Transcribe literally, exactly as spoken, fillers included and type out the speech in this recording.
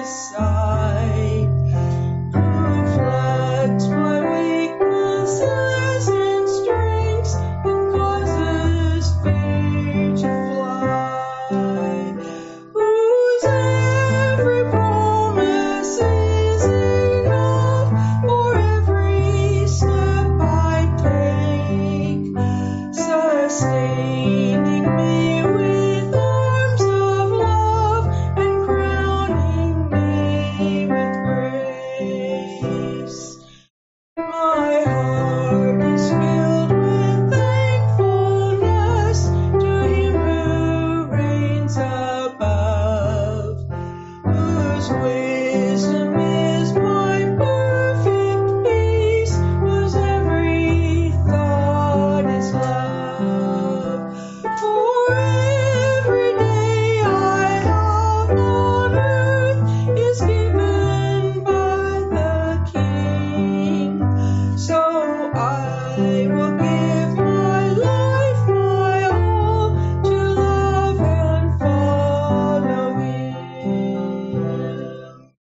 sight, who reflects my weaknesses and strengths and causes fear to fly, whose every promise is enough for every step I take, sustaining me with arms of love and crowning me with grace. My heart is filled with thankfulness to Him who reigns above, whose way